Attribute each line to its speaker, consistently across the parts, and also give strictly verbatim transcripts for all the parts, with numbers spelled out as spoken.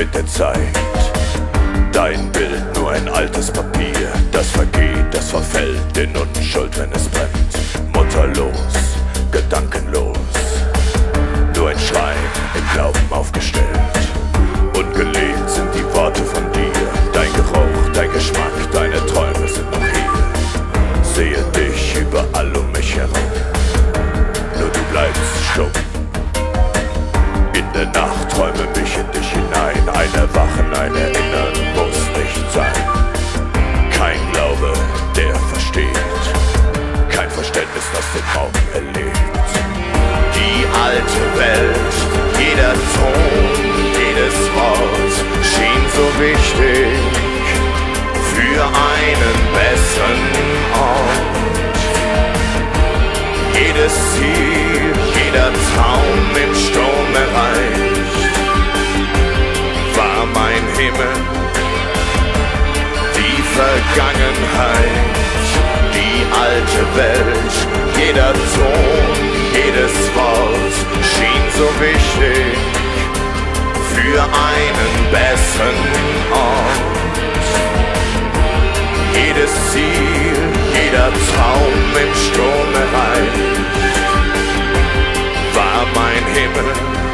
Speaker 1: mit der Zeit. Dein Bild nur ein altes Papier, das vergeht, das verfällt in Unschuld, wenn es brennt. Mutterlos, gedankenlos, nur ein Schrein im Glauben aufgestellt. Ungelebt sind die Worte von dir, dein Geruch, dein Geschmack, deine Träume sind noch hier. Sehe dich überall um mich herum, nur du bleibst stumm. In der Nacht träume mich in dich hinein, ein Erwachen, ein Erinnern muss nicht sein. Kein Glaube, der versteht, kein Verständnis, das den Morgen erlebt. Die alte Welt, jeder Ton, jedes Wort schien so wichtig für einen besseren Ort. Jedes Ziel, jeder Traum im Sturm erreicht, war mein Himmel. Die Vergangenheit, die alte Welt, jeder Ton, jedes Wort schien so wichtig für einen besseren Ort. Jedes Ziel, jeder Traum im Sturm erreicht, war mein Himmel,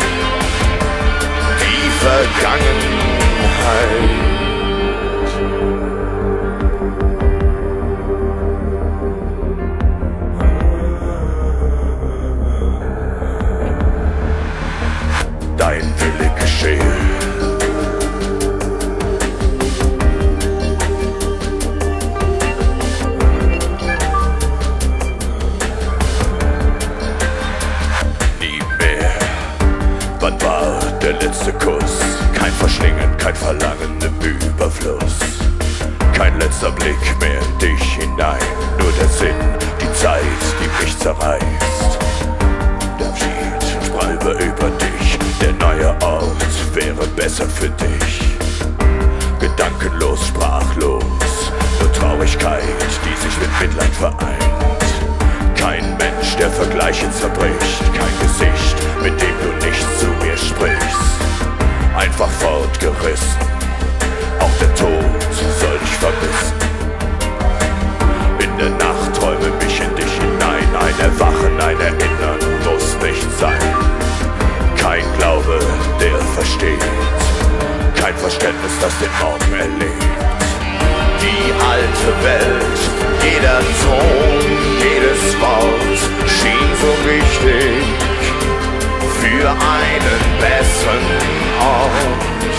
Speaker 1: die Vergangenheit. Dein Wille geschehe. Nie mehr. Wann war der letzte Kuss? Kein Verschlingen, kein Verlangen im Überfluss. Kein letzter Blick mehr in dich hinein. Nur der Sinn, die Zeit, die mich zerreißt. Der Abschied sprach über dich. Der neue Ort wäre besser für dich. Gedankenlos, sprachlos, nur Traurigkeit, die sich mit Mitleid vereint. Kein Mensch, der Vergleiche zerbricht, kein Gesicht, mit dem du nicht zu mir sprichst. Einfach fortgerissen, auch der Tod soll dich vermissen. In der Nacht träume mich in dich hinein, ein Erwachen, ein Erinnern muss nicht sein. Kein Glaube, der versteht, kein Verständnis, das den Morgen erlebt. Die alte Welt, jeder Ton, jedes Wort schien so wichtig für einen besseren Ort.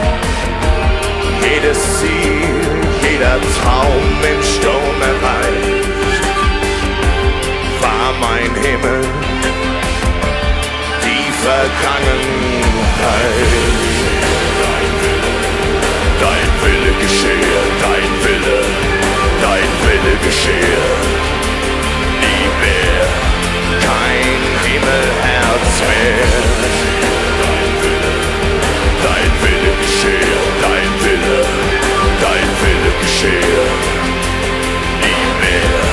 Speaker 1: Jedes Ziel, jeder Traum im Sturm erreicht, war mein Himmel, Vergangenheit. Dein Wille geschehe, dein Wille, dein Wille geschehe. Nie mehr, kein Himmelherz mehr. Dein Wille, dein Wille geschehe, dein Wille, dein Wille geschehe. Nie mehr,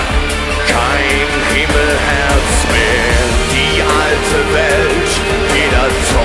Speaker 1: kein Himmelherz mehr. Die alte Welt, jeder Tod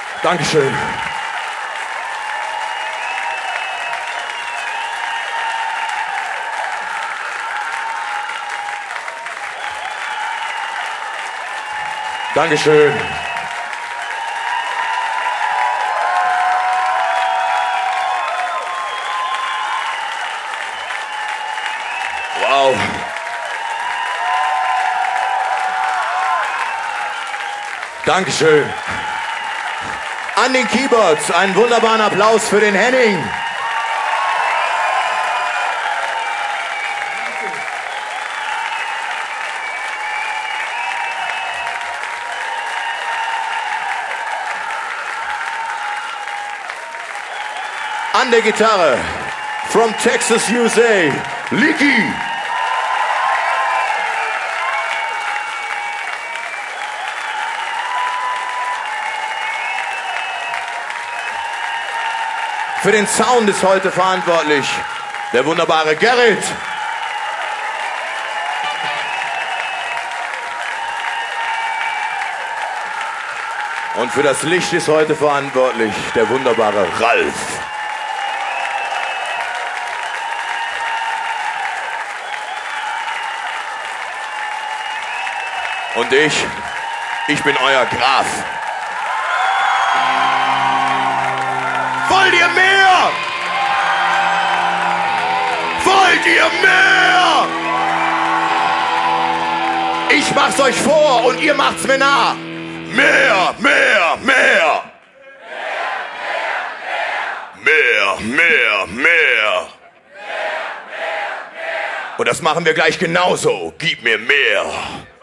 Speaker 1: Dankeschön. Dankeschön. Wow. Dankeschön. An den Keyboards einen wunderbaren Applaus für den Henning. An der Gitarre, from Texas, U S A, Leaky. Für den Sound ist heute verantwortlich der wunderbare Gerrit. Und für das Licht ist heute verantwortlich der wunderbare Ralf. Und ich, ich bin euer Graf. Wollt ihr mehr? Wollt ihr mehr? Ich mach's euch vor und ihr macht's mir nach. Mehr, mehr, mehr. Mehr, mehr, mehr. Und das machen wir gleich genauso. Gib mir mehr.